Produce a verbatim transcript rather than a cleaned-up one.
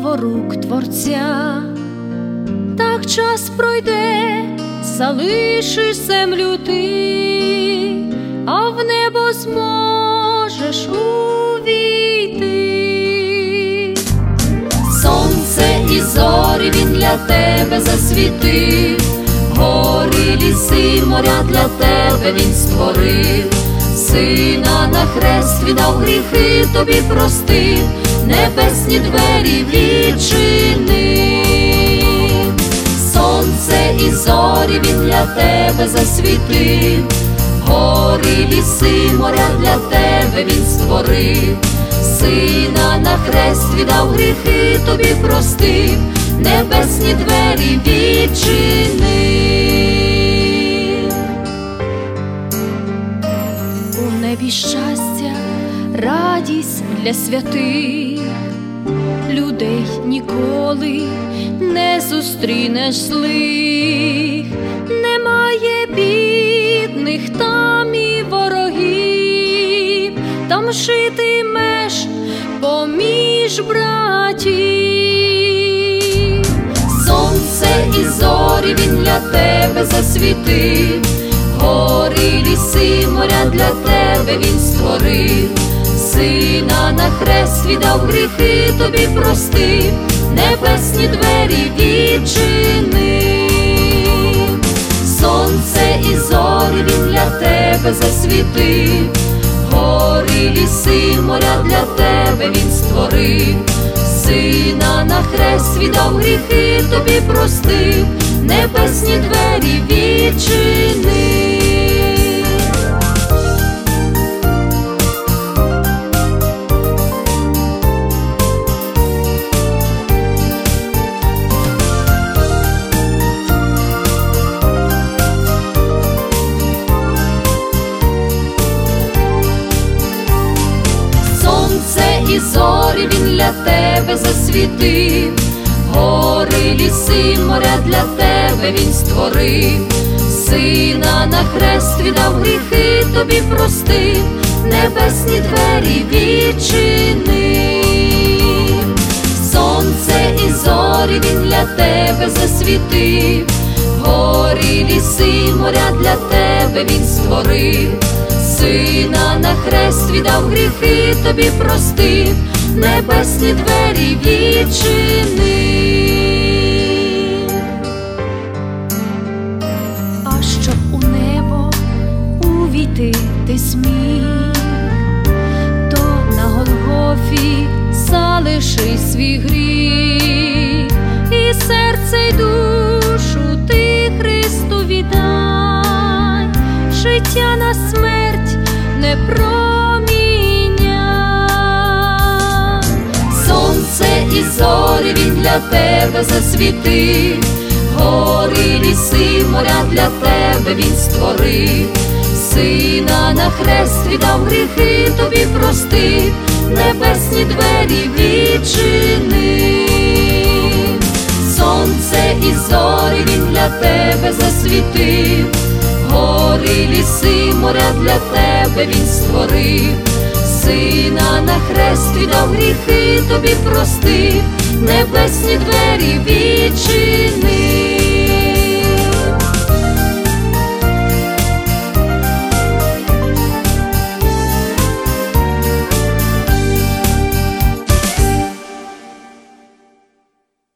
справа рук Творця. Так час пройде, залишиш землю ти, а в небо зможеш увійти. Сонце і зорі він для тебе засвітив, гори, ліси, моря для тебе він створив. Сина на хрест віддав, гріхи тобі простив, небесні двері відчинив. Сонце і зорі він для тебе засвітив, гори, ліси, моря для тебе він створив. Сина на хрест віддав, гріхи тобі простив, небесні двері відчинив. У небі щастя, радість для святих, людей ніколи не зустрінеш злих. Немає бідних там і ворогів, там житимеш поміж братів. Сонце і зорі він для тебе засвітив, гори, ліси, моря для тебе він створив. Сина на хрест віддав, гріхи тобі простив, небесні двері відчинив. Сонце і зорі він для тебе засвітив, гори, ліси, моря для тебе він створив. Сина на хрест віддав, гріхи тобі простив, небесні двері відчинив. І зорі він для тебе засвітив, гори, ліси, моря для тебе він створив. Сина на хрест віддав, гріхи тобі простив, небесні двері відчинив. Сонце і зорі він для тебе засвітив, гори, ліси, моря для тебе він створив. Сина на хрест віддав, гріхи тобі простив, небесні двері відчинив. А щоб у небо увійти ти зміг, то на Голгофі залиши свій гріх, і серце й душу ти Христу віддай, життя на смерть не проміняй. Сонце і зорі він для тебе засвітив, гори, ліси, моря для тебе він створив. Сина на хрест віддав, гріхи тобі простив, небесні двері відчинив. Сонце і зорі він для тебе засвітив, гори, ліси, моря для тебе він створив. Сина на хрест віддав, гріхи тобі простив, небесні двері відчинив.